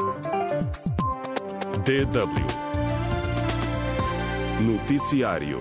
DW Noticiário.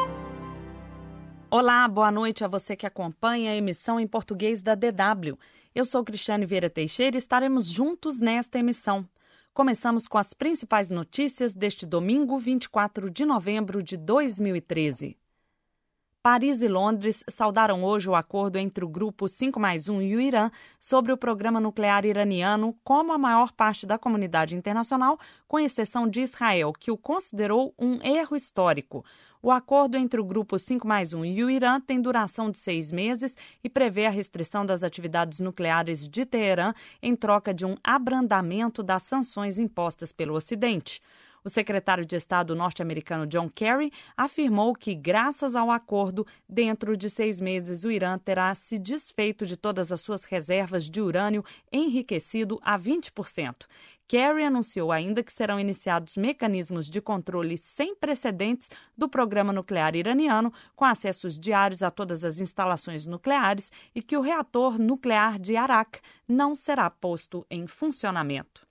Olá, boa noite a você que acompanha a emissão em português da DW. Eu sou Cristiane Vieira Teixeira e estaremos juntos nesta emissão. Começamos com as principais notícias deste domingo, 24 de novembro de 2013. Paris e Londres saudaram hoje o acordo entre o Grupo 5+1 e o Irã sobre o programa nuclear iraniano, como a maior parte da comunidade internacional, com exceção de Israel, que o considerou um erro histórico. O acordo entre o Grupo 5+1 e o Irã tem duração de 6 meses e prevê a restrição das atividades nucleares de Teherã em troca de um abrandamento das sanções impostas pelo Ocidente. O secretário de Estado norte-americano John Kerry afirmou que, graças ao acordo, dentro de 6 meses o Irã terá se desfeito de todas as suas reservas de urânio enriquecido a 20%. Kerry anunciou ainda que serão iniciados mecanismos de controle sem precedentes do programa nuclear iraniano, com acessos diários a todas as instalações nucleares e que o reator nuclear de Arak não será posto em funcionamento.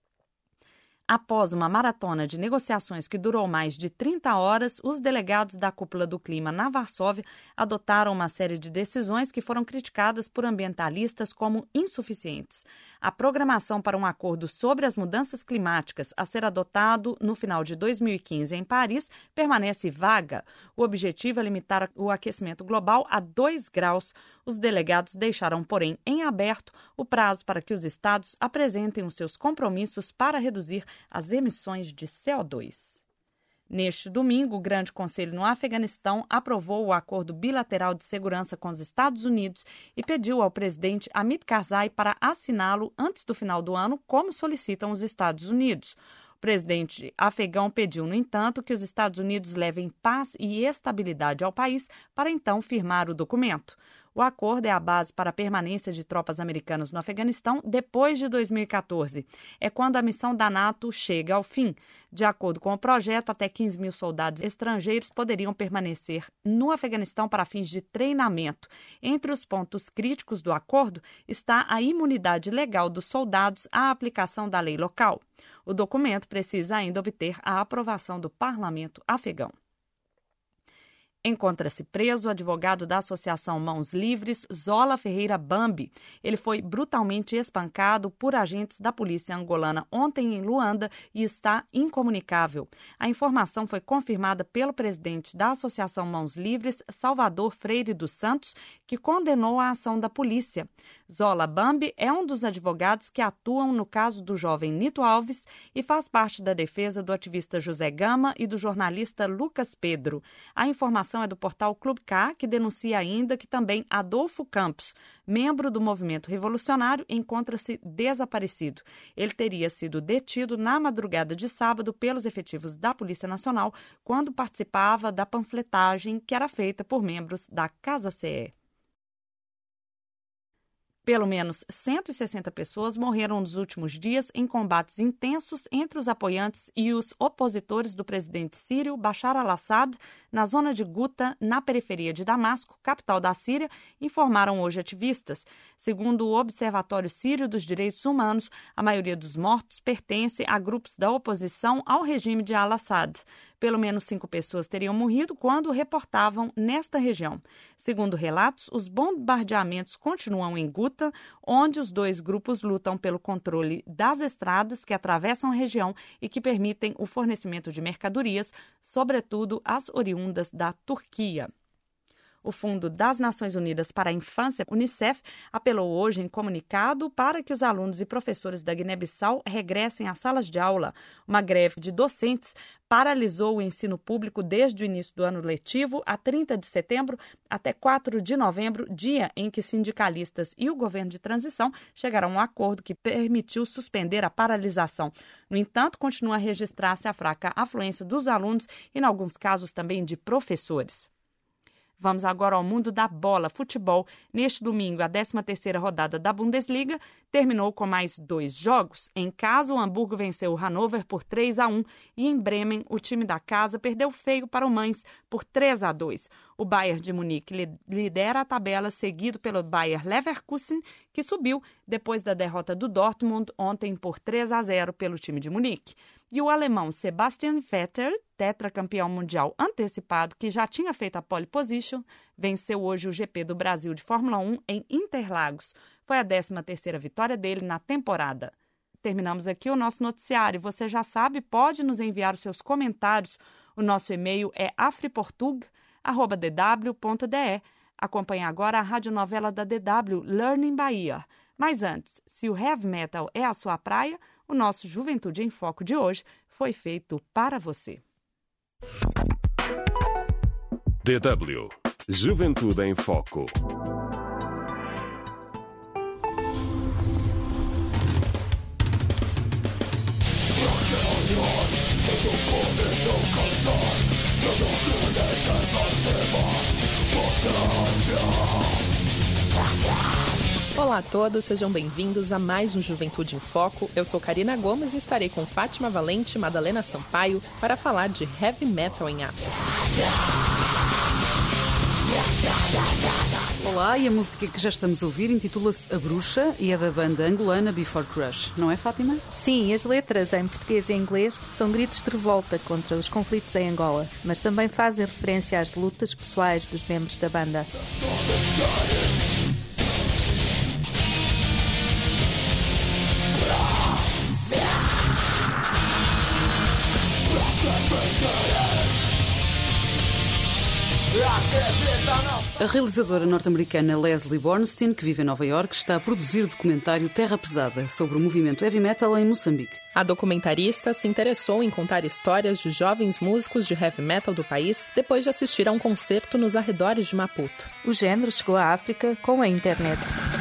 Após uma maratona de negociações que durou mais de 30 horas, os delegados da Cúpula do Clima na Varsóvia adotaram uma série de decisões que foram criticadas por ambientalistas como insuficientes. A programação para um acordo sobre as mudanças climáticas a ser adotado no final de 2015 em Paris permanece vaga. O objetivo é limitar o aquecimento global a 2 graus. Os delegados deixaram, porém, em aberto o prazo para que os estados apresentem os seus compromissos para reduzir as emissões de CO2. Neste domingo, o Grande Conselho no Afeganistão aprovou o acordo bilateral de segurança com os Estados Unidos e pediu ao presidente Hamid Karzai para assiná-lo antes do final do ano, como solicitam os Estados Unidos. O presidente afegão pediu, no entanto, que os Estados Unidos levem paz e estabilidade ao país para então firmar o documento. O acordo é a base para a permanência de tropas americanas no Afeganistão depois de 2014. É quando a missão da NATO chega ao fim. De acordo com o projeto, até 15 mil soldados estrangeiros poderiam permanecer no Afeganistão para fins de treinamento. Entre os pontos críticos do acordo está a imunidade legal dos soldados à aplicação da lei local. O documento precisa ainda obter a aprovação do parlamento afegão. Encontra-se preso o advogado da Associação Mãos Livres, Zola Ferreira Bambi. Ele foi brutalmente espancado por agentes da polícia angolana ontem em Luanda e está incomunicável. A informação foi confirmada pelo presidente da Associação Mãos Livres, Salvador Freire dos Santos, que condenou a ação da polícia. Zola Bambi é um dos advogados que atuam no caso do jovem Nito Alves e faz parte da defesa do ativista José Gama e do jornalista Lucas Pedro. A informação é do portal Clube K, que denuncia ainda que também Adolfo Campos, membro do movimento revolucionário, encontra-se desaparecido. Ele teria sido detido na madrugada de sábado pelos efetivos da Polícia Nacional quando participava da panfletagem que era feita por membros da Casa CE. Pelo menos 160 pessoas morreram nos últimos dias em combates intensos entre os apoiantes e os opositores do presidente sírio Bashar al-Assad na zona de Guta, na periferia de Damasco, capital da Síria, informaram hoje ativistas. Segundo o Observatório Sírio dos Direitos Humanos, a maioria dos mortos pertence a grupos da oposição ao regime de al-Assad. Pelo menos 5 pessoas teriam morrido quando reportavam nesta região. Segundo relatos, os bombardeamentos continuam em Guta, onde os 2 grupos lutam pelo controle das estradas que atravessam a região e que permitem o fornecimento de mercadorias, sobretudo as oriundas da Turquia. O Fundo das Nações Unidas para a Infância, UNICEF, apelou hoje em comunicado para que os alunos e professores da Guiné-Bissau regressem às salas de aula. Uma greve de docentes paralisou o ensino público desde o início do ano letivo, a 30 de setembro, até 4 de novembro, dia em que sindicalistas e o governo de transição chegaram a um acordo que permitiu suspender a paralisação. No entanto, continua a registrar-se a fraca afluência dos alunos e, em alguns casos, também de professores. Vamos agora ao mundo da bola, futebol. Neste domingo, a 13ª rodada da Bundesliga terminou com mais 2 jogos. Em casa, o Hamburgo venceu o Hannover por 3-1 e em Bremen, o time da casa perdeu feio para o Mainz por 3-2. O Bayern de Munique lidera a tabela, seguido pelo Bayer Leverkusen, que subiu depois da derrota do Dortmund ontem por 3-0 pelo time de Munique. E o alemão Sebastian Vettel, tetracampeão mundial antecipado, que já tinha feito a pole position, venceu hoje o GP do Brasil de Fórmula 1 em Interlagos. Foi a 13ª vitória dele na temporada. Terminamos aqui o nosso noticiário. Você já sabe, pode nos enviar os seus comentários. O nosso e-mail é afriportug@dw.de. Acompanhe agora a radionovela da DW, Learning Bahia. Mas antes, se o heavy metal é a sua praia, o nosso Juventude em Foco de hoje foi feito para você. DW Juventude em Foco. Olá a todos, sejam bem-vindos a mais um Juventude em Foco. Eu sou Karina Gomes e estarei com Fátima Valente e Madalena Sampaio para falar de heavy metal em África. Olá, e a música que já estamos a ouvir intitula-se A Bruxa e é da banda angolana Before Crush, não é, Fátima? Sim, as letras em português e inglês são gritos de revolta contra os conflitos em Angola, mas também fazem referência às lutas pessoais dos membros da banda. A realizadora norte-americana Leslie Bornstein, que vive em Nova Iorque, está a produzir o documentário Terra Pesada sobre o movimento heavy metal em Moçambique. A documentarista se interessou em contar histórias de jovens músicos de heavy metal do país depois de assistir a um concerto nos arredores de Maputo. O género chegou à África com a internet.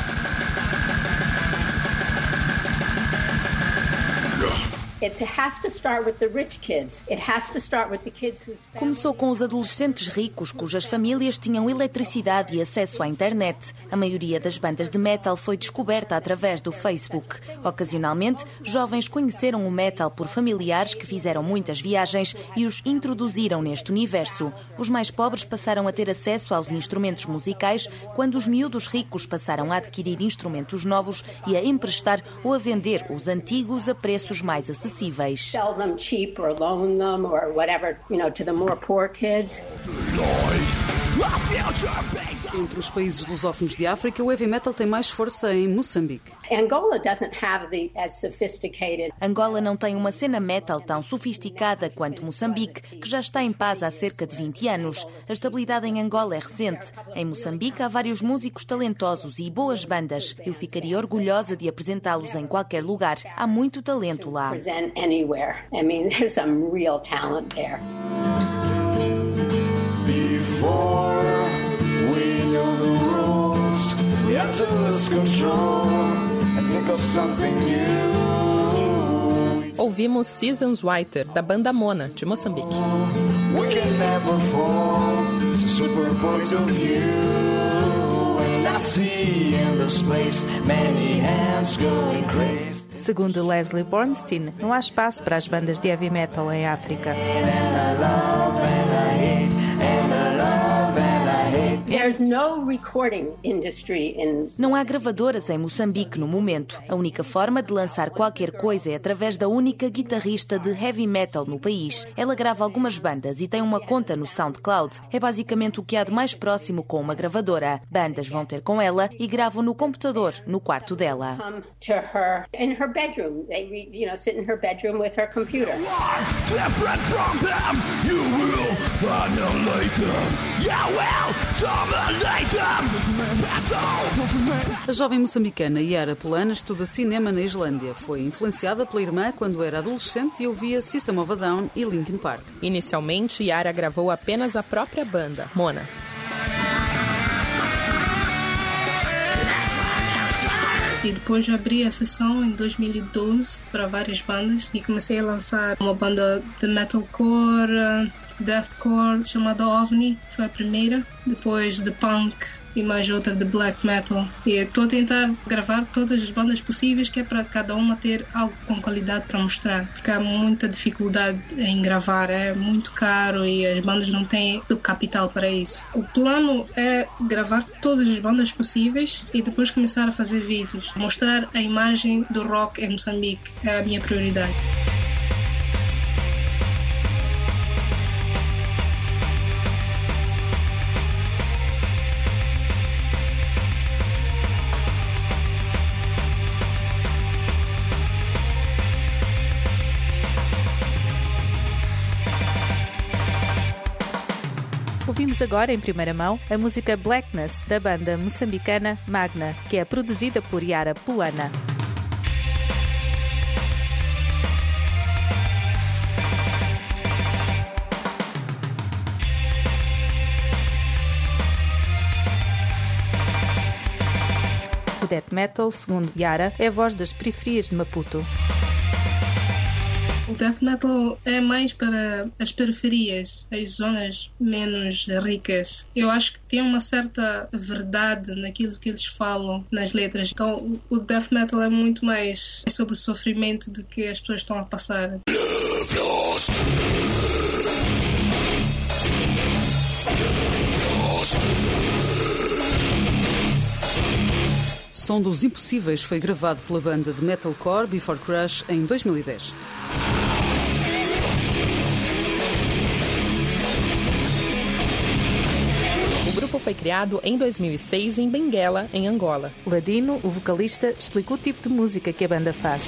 Começou com os adolescentes ricos, cujas famílias tinham eletricidade e acesso à internet. A maioria das bandas de metal foi descoberta através do Facebook. Ocasionalmente, jovens conheceram o metal por familiares que fizeram muitas viagens e os introduziram neste universo. Os mais pobres passaram a ter acesso aos instrumentos musicais, quando os miúdos ricos passaram a adquirir instrumentos novos e a emprestar ou a vender os antigos a preços mais acessíveis. Sell them cheap or loan them or whatever, to the more poor kids. Entre os países lusófonos de África, o heavy metal tem mais força em Moçambique. Angola não tem uma cena metal tão sofisticada quanto Moçambique, que já está em paz há cerca de 20 anos. A estabilidade em Angola é recente. Em Moçambique há vários músicos talentosos e boas bandas. Eu ficaria orgulhosa de apresentá-los em qualquer lugar. Há muito talento lá. Ouvimos Seasons Whiter, da banda Mona, de Moçambique. Segundo Leslie Bornstein, não há espaço para as bandas de heavy metal em África. Não há gravadoras em Moçambique no momento. A única forma de lançar qualquer coisa é através da única guitarrista de heavy metal no país. Ela grava algumas bandas e tem uma conta no SoundCloud. É basicamente o que há de mais próximo com uma gravadora. Bandas vão ter com ela e gravam no computador, no quarto dela. A jovem moçambicana Yara Polana estuda cinema na Islândia. Foi influenciada pela irmã quando era adolescente e ouvia System of a Down e Linkin Park. Inicialmente, Yara gravou apenas a própria banda, Mona. E depois abri a sessão em 2012 para várias bandas e comecei a lançar uma banda de metalcore, deathcore chamada OVNI, foi a primeira. Depois de punk e mais outra de black metal. E estou a tentar gravar todas as bandas possíveis, que é para cada uma ter algo com qualidade para mostrar, porque há muita dificuldade em gravar, é muito caro e as bandas não têm o capital para isso. O plano é gravar todas as bandas possíveis e depois começar a fazer vídeos, mostrar a imagem do rock em Moçambique, é a minha prioridade. Ouvimos agora, em primeira mão, a música Blackness, da banda moçambicana Magna, que é produzida por Yara Puana. O death metal, segundo Yara, é a voz das periferias de Maputo. O death metal é mais para as periferias, as zonas menos ricas. Eu acho que tem uma certa verdade naquilo que eles falam nas letras. Então, o death metal é muito mais sobre o sofrimento do que as pessoas estão a passar. Som dos Impossíveis foi gravado pela banda de metalcore Before Crush em 2010. O grupo foi criado em 2006 em Benguela, em Angola. Ladino, o vocalista, explicou o tipo de música que a banda faz.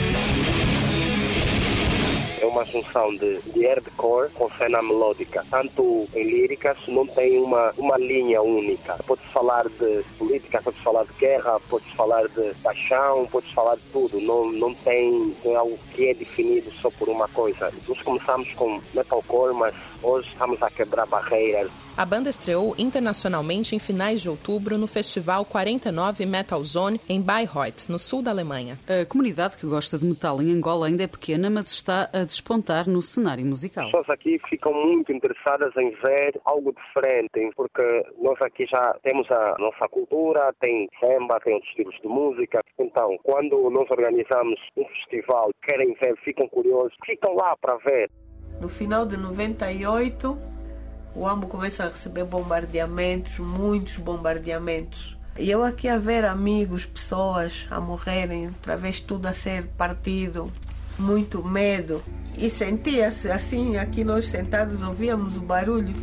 É uma junção de hardcore com cena melódica. Tanto em líricas não tem uma linha única. Pode-se falar de política, pode-se falar de guerra, pode-se falar de paixão, pode-se falar de tudo. Não tem algo que é definido só por uma coisa. Nós começamos com metalcore, mas hoje estamos a quebrar barreiras. A banda estreou internacionalmente em finais de outubro no Festival 49 Metal Zone em Bayreuth, no sul da Alemanha. A comunidade que gosta de metal em Angola ainda é pequena, mas está a despontar no cenário musical. As pessoas aqui ficam muito interessadas em ver algo diferente, porque nós aqui já temos a nossa cultura, tem samba, tem outros tipos de música. Então, quando nós organizamos um festival, querem ver, ficam curiosos, ficam lá para ver. No final de 98, o AMBO começa a receber bombardeamentos, muitos bombardeamentos. E eu aqui a ver amigos, pessoas a morrerem, através de tudo a ser partido, muito medo. E sentia-se assim, aqui nós sentados ouvíamos o barulho.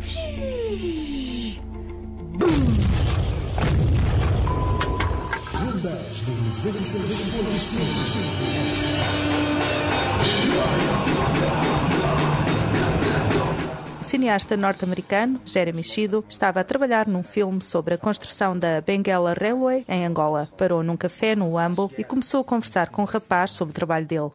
Vendas dos 96.5. O cineasta norte-americano Jeremy Shido estava a trabalhar num filme sobre a construção da Benguela Railway em Angola. Parou num café no Uambo e começou a conversar com um rapaz sobre o trabalho dele.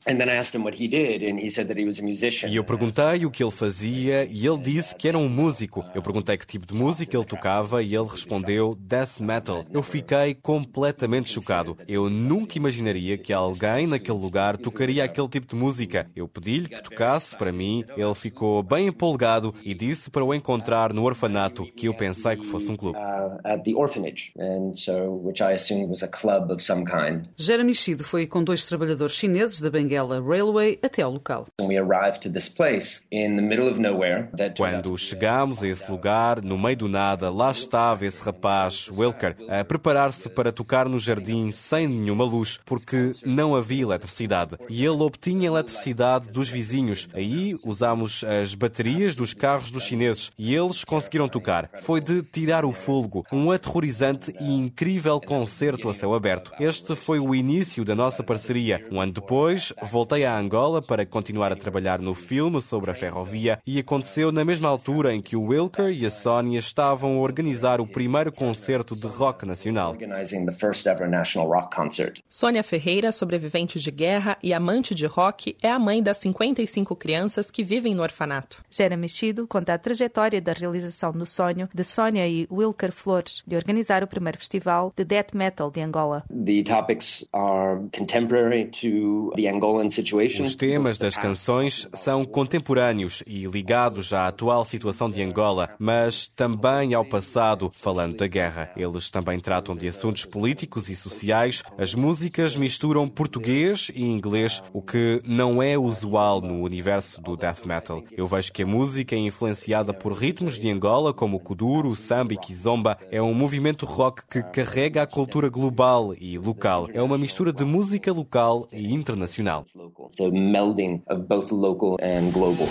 E eu perguntei o que ele fazia e ele disse que era um músico. Eu perguntei que tipo de música ele tocava e ele respondeu death metal. Eu fiquei completamente chocado. Eu nunca imaginaria que alguém naquele lugar tocaria aquele tipo de música. Eu pedi-lhe que tocasse para mim, ele ficou bem empolgado e disse para o encontrar no orfanato, que eu pensei que fosse um clube. Jeremy Shido foi com 2 trabalhadores chineses da Benguela Railway até ao local. Quando chegámos a esse lugar, no meio do nada, lá estava esse rapaz, Wilker, a preparar-se para tocar no jardim sem nenhuma luz, porque não havia eletricidade. E ele obtinha eletricidade dos vizinhos. Aí usámos as baterias dos carros dos chineses e eles conseguiram tocar. Foi de tirar o fôlego, um aterrorizante e incrível concerto a céu aberto. Este foi o início da nossa parceria. Um ano depois, voltei a Angola para continuar a trabalhar no filme sobre a ferrovia e aconteceu na mesma altura em que o Wilker e a Sónia estavam a organizar o primeiro concerto de rock nacional. Sônia Ferreira, sobrevivente de guerra e amante de rock, é a mãe das 55 crianças que vivem no orfanato. Jeremy Shido Macedo conta a trajetória da realização do sonho de Sónia e Wilker Flores de organizar o primeiro festival de death metal de Angola. The topics are contemporary to the Angolan situation. Os temas das canções são contemporâneos e ligados à atual situação de Angola, mas também ao passado, falando da guerra. Eles também tratam de assuntos políticos e sociais. As músicas misturam português e inglês, o que não é usual no universo do death metal. Eu vejo que a música é influenciada por ritmos de Angola, como o kuduro, o samba e kizomba. É um movimento rock que carrega a cultura global e local. É uma mistura de música local e internacional. So melding of both local and global.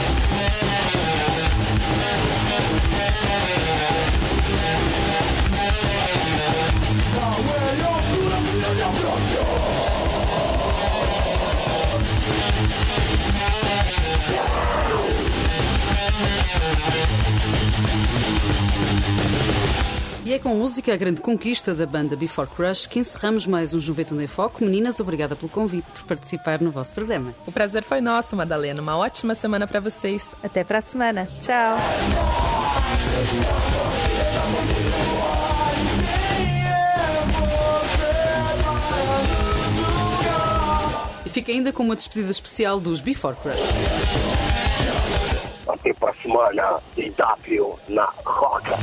E é com música a grande conquista da banda Before Crush que encerramos mais um Juventude em Foco. Meninas, obrigada pelo convite, por participar no vosso programa. O prazer foi nosso, Madalena. Uma ótima semana para vocês. Até para a semana. Tchau. E fica ainda com uma despedida especial dos Before Crush. Até para a semana, DW na Roca.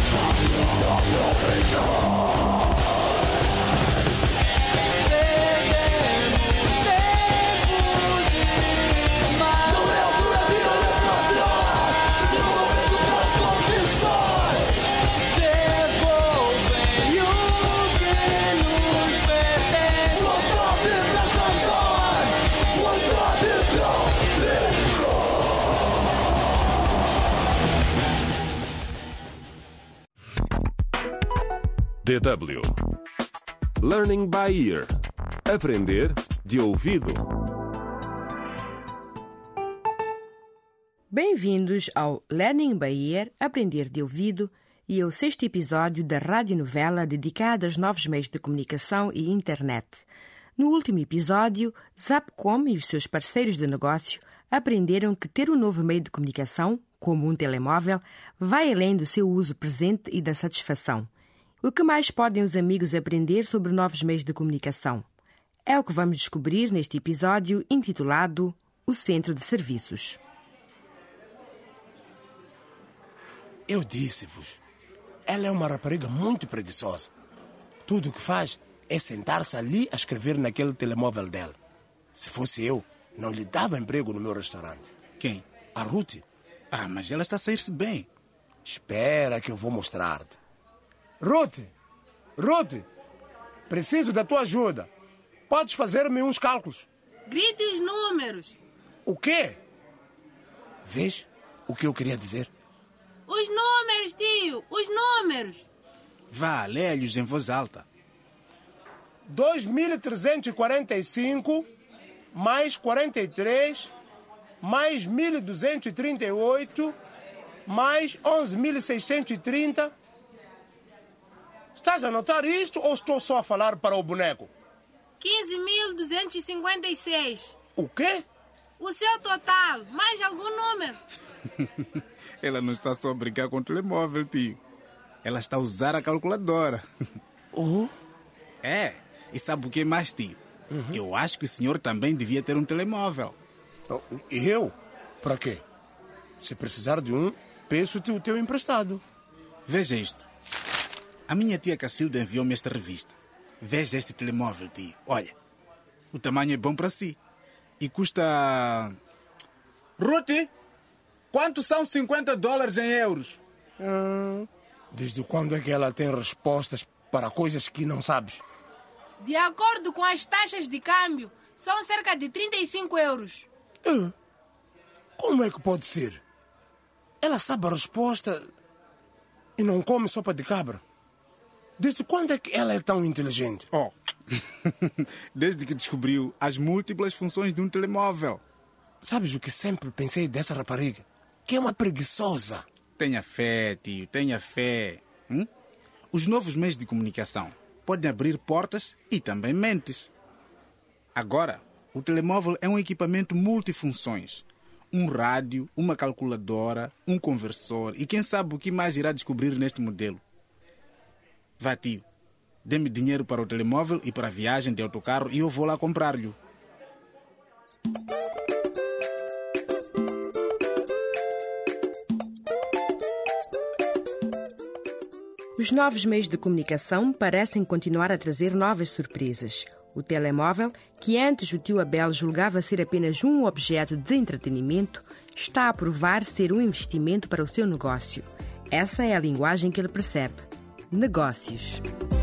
DW Learning by Ear. Aprender de ouvido. Bem-vindos ao Learning by Ear, Aprender de Ouvido, e ao 6º episódio da radionovela dedicada aos novos meios de comunicação e internet. No último episódio, Zapcom e os seus parceiros de negócio aprenderam que ter um novo meio de comunicação, como um telemóvel, vai além do seu uso presente e da satisfação. O que mais podem os amigos aprender sobre novos meios de comunicação? É o que vamos descobrir neste episódio intitulado O Centro de Serviços. Eu disse-vos, ela é uma rapariga muito preguiçosa. Tudo o que faz é sentar-se ali a escrever naquele telemóvel dela. Se fosse eu, não lhe dava emprego no meu restaurante. Quem? A Ruth. Ah, mas ela está a sair-se bem. Espera que eu vou mostrar-te. Ruth, preciso da tua ajuda. Podes fazer-me uns cálculos? Grite os números. O quê? Vês o que eu queria dizer? Os números, tio, os números. Vá, leia-lhes em voz alta. 2.345 mais 43 mais 1.238 mais 11.630. Estás a anotar isto ou estou só a falar para o boneco? 15.256. O quê? O seu total, mais algum número. Ela não está só a brincar com o telemóvel, tio. Ela está a usar a calculadora. É, e sabe o que mais, tio? Eu acho que o senhor também devia ter um telemóvel. E eu? Para quê? Se precisar de um, peço-te o teu emprestado. Veja isto. A minha tia Cacilda enviou-me esta revista. Veja este telemóvel, tio. Olha, o tamanho é bom para si. E custa... Ruth, quanto são $50 em euros? Desde quando é que ela tem respostas para coisas que não sabes? De acordo com as taxas de câmbio, são cerca de 35 euros. Como é que pode ser? Ela sabe a resposta e não come sopa de cabra. Desde quando é que ela é tão inteligente? Desde que descobriu as múltiplas funções de um telemóvel. Sabes o que sempre pensei dessa rapariga? Que é uma preguiçosa. Tenha fé, tio, tenha fé. Os novos meios de comunicação podem abrir portas e também mentes. Agora, o telemóvel é um equipamento multifunções. um rádio, uma calculadora, um conversor e quem sabe o que mais irá descobrir neste modelo. Vá, tio, dê-me dinheiro para o telemóvel e para a viagem de autocarro e eu vou lá comprar-lhe. Os novos meios de comunicação parecem continuar a trazer novas surpresas. O telemóvel, que antes o tio Abel julgava ser apenas um objeto de entretenimento, está a provar ser um investimento para o seu negócio. Essa é a linguagem que ele percebe. Negócios.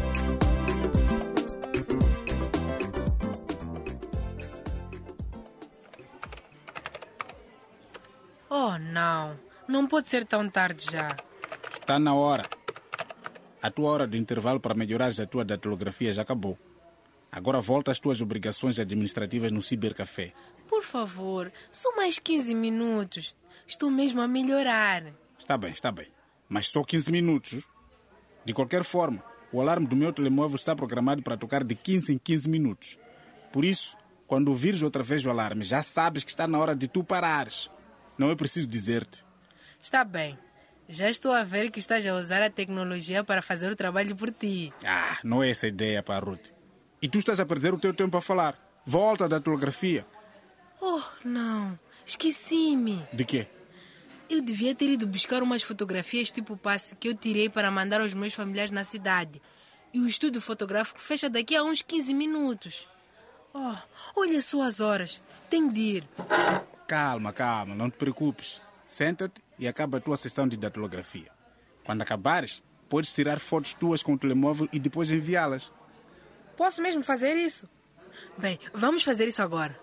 Oh, não. Não pode ser tão tarde já. Está na hora. A tua hora de intervalo para melhorares a tua datilografia já acabou. Agora volta às tuas obrigações administrativas no cibercafé. Por favor, só mais 15 minutos. Estou mesmo a melhorar. Está bem. Mas só 15 minutos. De qualquer forma, o alarme do meu telemóvel está programado para tocar de 15 em 15 minutos. Por isso, quando ouvires outra vez o alarme, já sabes que está na hora de tu parares. Não é preciso dizer-te. Está bem. Já estou a ver que estás a usar a tecnologia para fazer o trabalho por ti. Não é essa a ideia, pá, Ruth. E tu estás a perder o teu tempo a falar. Volta da datilografia. Oh, não. Esqueci-me. De quê? Eu devia ter ido buscar umas fotografias tipo passe que eu tirei para mandar aos meus familiares na cidade. E o estúdio fotográfico fecha daqui a uns 15 minutos. Oh, olha só as horas. Tenho de ir. Calma, não te preocupes. Senta-te e acaba a tua sessão de datilografia. Quando acabares, podes tirar fotos tuas com o telemóvel e depois enviá-las. Posso mesmo fazer isso? Bem, vamos fazer isso agora.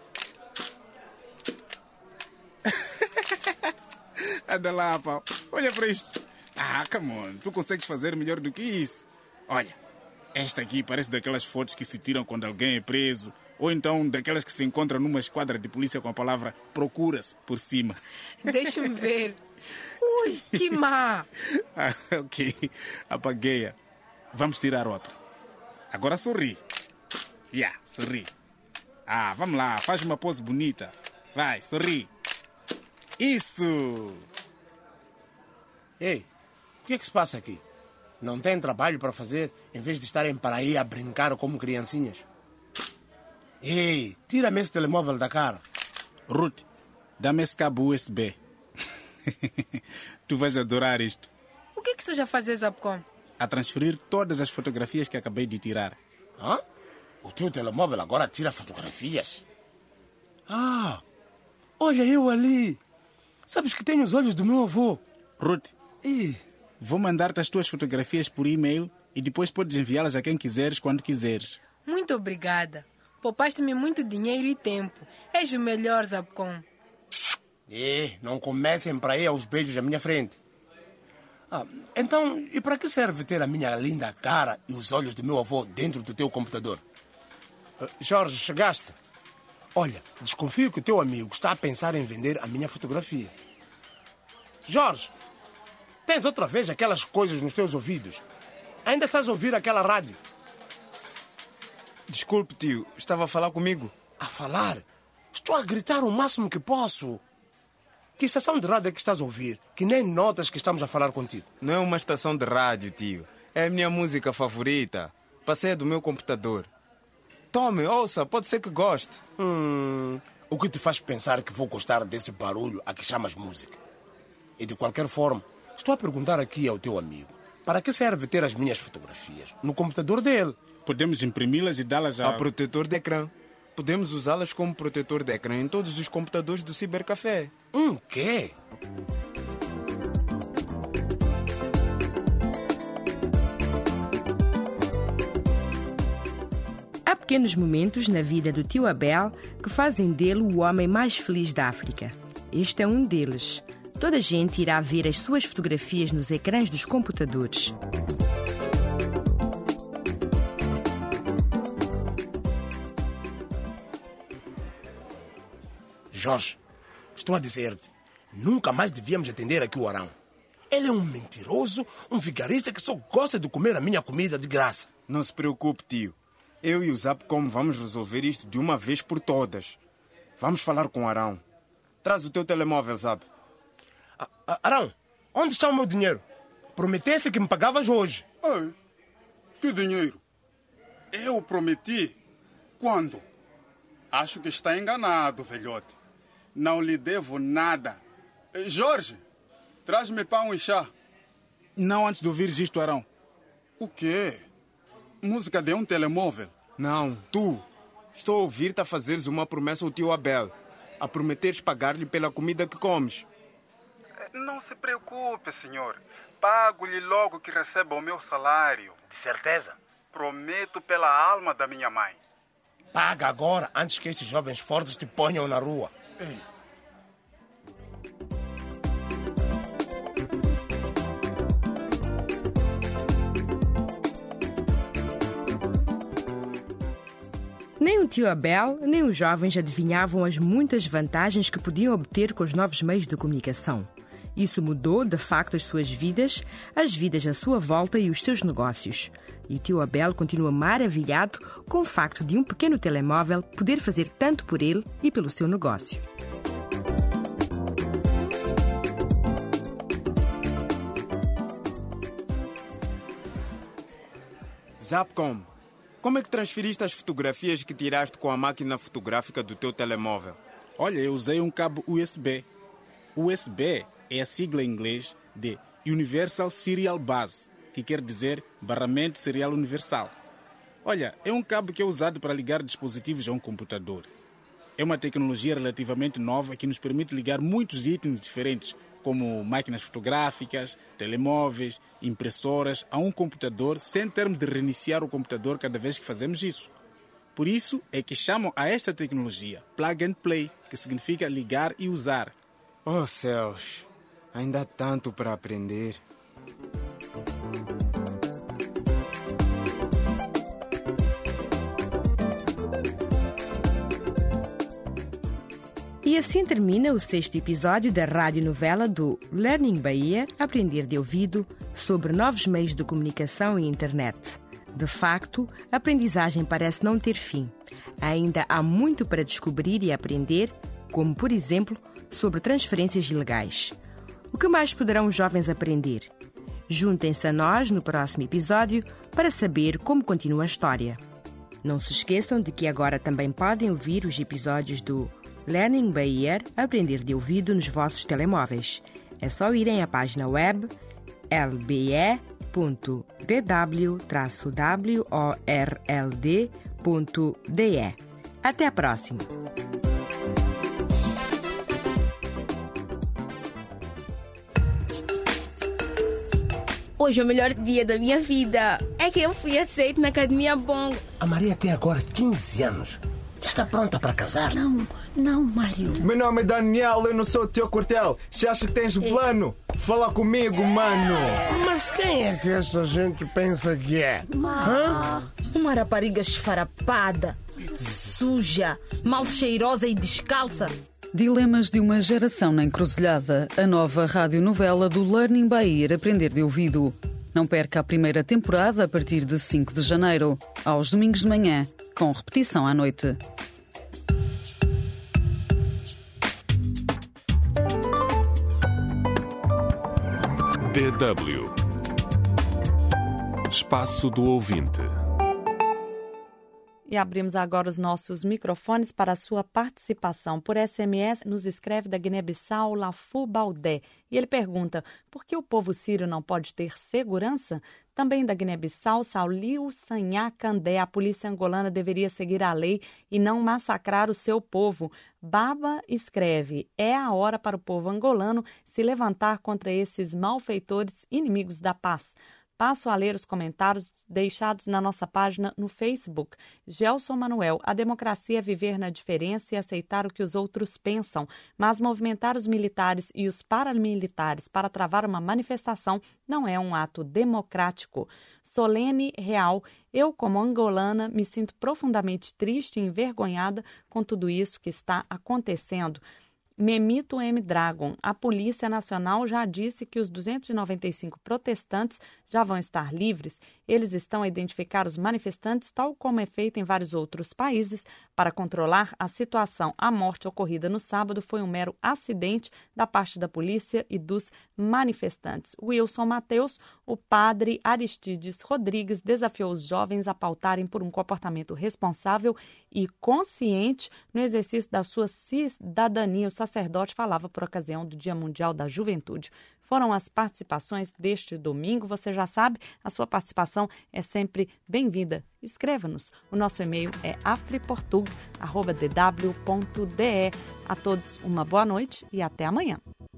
Anda lá, pau. Olha para isto. Come on. Tu consegues fazer melhor do que isso. Olha, esta aqui parece daquelas fotos que se tiram quando alguém é preso. Ou então daquelas que se encontram numa esquadra de polícia com a palavra procura-se por cima. Deixa-me ver. Ui, que má. Ok, apaguei-a. Vamos tirar outra. Agora sorri. Sorri. Vamos lá, faz uma pose bonita. Vai, sorri. Isso! Ei, o que é que se passa aqui? Não tem trabalho para fazer em vez de estarem para aí a brincar como criancinhas? Ei, tira-me esse telemóvel da cara. Ruth, dá-me esse cabo USB. Tu vais adorar isto. O que é que estás a fazer, Zapcom? A transferir todas as fotografias que acabei de tirar. O teu telemóvel agora tira fotografias? Olha eu ali. Sabes que tenho os olhos do meu avô. Ruth, vou mandar-te as tuas fotografias por e-mail e depois podes enviá-las a quem quiseres, quando quiseres. Muito obrigada. Poupaste-me muito dinheiro e tempo. És o melhor, Zapcom. Não comecem para aí aos beijos à minha frente. Então, e para que serve ter a minha linda cara e os olhos do meu avô dentro do teu computador? Jorge, chegaste? Olha, desconfio que o teu amigo está a pensar em vender a minha fotografia. Jorge, tens outra vez aquelas coisas nos teus ouvidos? Ainda estás a ouvir aquela rádio? Desculpe, tio. Estava a falar comigo. A falar? Estou a gritar o máximo que posso. Que estação de rádio é que estás a ouvir? Que nem notas que estamos a falar contigo. Não é uma estação de rádio, tio. É a minha música favorita. Passei do meu computador. Tome, ouça. Pode ser que goste. O que te faz pensar que vou gostar desse barulho a que chamas música? E de qualquer forma, estou a perguntar aqui ao teu amigo. Para que serve ter as minhas fotografias no computador dele? Podemos imprimi-las e dá-las a protetor de ecrã. Podemos usá-las como protetor de ecrã em todos os computadores do cibercafé. Quê? Há pequenos momentos na vida do tio Abel que fazem dele o homem mais feliz da África. Este é um deles. Toda a gente irá ver as suas fotografias nos ecrãs dos computadores. Jorge, estou a dizer-te, nunca mais devíamos atender aqui o Arão. Ele é um mentiroso, um vigarista que só gosta de comer a minha comida de graça. Não se preocupe, tio. Eu e o Zapcom vamos resolver isto de uma vez por todas. Vamos falar com o Arão. Traz o teu telemóvel, Zap. Arão, onde está o meu dinheiro? Prometesse que me pagavas hoje. Ei, que dinheiro? Eu prometi? Quando? Acho que está enganado, velhote. Não lhe devo nada. Jorge, traz-me pão e chá. Não antes de ouvires isto, Arão. O quê? Música de um telemóvel? Não, tu. Estou a ouvir-te a fazeres uma promessa ao tio Abel. A prometeres pagar-lhe pela comida que comes. Não se preocupe, senhor. Pago-lhe logo que receba o meu salário. De certeza? Prometo pela alma da minha mãe. Paga agora, antes que esses jovens fortes te ponham na rua. Ei. Nem o tio Abel, nem os jovens adivinhavam as muitas vantagens que podiam obter com os novos meios de comunicação. Isso mudou, de facto, as suas vidas, as vidas à sua volta e os seus negócios. E o tio Abel continua maravilhado com o facto de um pequeno telemóvel poder fazer tanto por ele e pelo seu negócio. Zapcom, como é que transferiste as fotografias que tiraste com a máquina fotográfica do teu telemóvel? Olha, eu usei um cabo USB. USB é a sigla em inglês de Universal Serial Bus, que quer dizer barramento serial universal. Olha, é um cabo que é usado para ligar dispositivos a um computador. É uma tecnologia relativamente nova que nos permite ligar muitos itens diferentes, como máquinas fotográficas, telemóveis, impressoras, a um computador sem termos de reiniciar o computador cada vez que fazemos isso. Por isso é que chamam a esta tecnologia Plug and Play, que significa ligar e usar. Oh céus, ainda há tanto para aprender. E assim termina o 6º episódio da radionovela do Learning by Ear, Aprender de Ouvido, sobre novos meios de comunicação e internet. De facto, a aprendizagem parece não ter fim. Ainda há muito para descobrir e aprender, como, por exemplo, sobre transferências ilegais. O que mais poderão os jovens aprender? Juntem-se a nós no próximo episódio para saber como continua a história. Não se esqueçam de que agora também podem ouvir os episódios do Learning by Ear, Aprender de Ouvido nos vossos telemóveis. É só irem à página web lbe.dw-world.de. Até a próxima! Hoje é o melhor dia da minha vida. É que eu fui aceito na Academia Bongo. A Maria tem agora 15 anos. Já está pronta para casar? Não, Mário. Meu nome é Daniel, eu não sou o teu quartel. Se acha que tens um plano, fala comigo, mano. Mas quem é que essa gente pensa que é? Uma rapariga esfarapada, suja, mal cheirosa e descalça. Dilemas de uma geração na encruzilhada. A nova radionovela do Learning by Ear, Aprender de Ouvido. Não perca a primeira temporada a partir de 5 de janeiro, aos domingos de manhã, com repetição à noite. DW Espaço do Ouvinte. E abrimos agora os nossos microfones para a sua participação. Por SMS, nos escreve da Guiné-Bissau, Lafu Baldé. E ele pergunta, por que o povo sírio não pode ter segurança? Também da Guiné-Bissau, Sauliu Sanhá Candé. A polícia angolana deveria seguir a lei e não massacrar o seu povo. Baba escreve, é a hora para o povo angolano se levantar contra esses malfeitores inimigos da paz. Passo a ler os comentários deixados na nossa página no Facebook. Gelson Manuel, a democracia é viver na diferença e aceitar o que os outros pensam, mas movimentar os militares e os paramilitares para travar uma manifestação não é um ato democrático. Solene Real, eu como angolana me sinto profundamente triste e envergonhada com tudo isso que está acontecendo. Memito M. Dragon. A Polícia Nacional já disse que os 295 protestantes já vão estar livres. Eles estão a identificar os manifestantes, tal como é feito em vários outros países, para controlar a situação. A morte ocorrida no sábado foi um mero acidente da parte da polícia e dos manifestantes. Wilson Mateus, o padre Aristides Rodrigues, desafiou os jovens a pautarem por um comportamento responsável e consciente no exercício da sua cidadania. O sacerdote falava por ocasião do Dia Mundial da Juventude. Foram as participações deste domingo. Você já sabe, a sua participação é sempre bem-vinda. Escreva-nos. O nosso e-mail é afriportug@dw.de. A todos uma boa noite e até amanhã.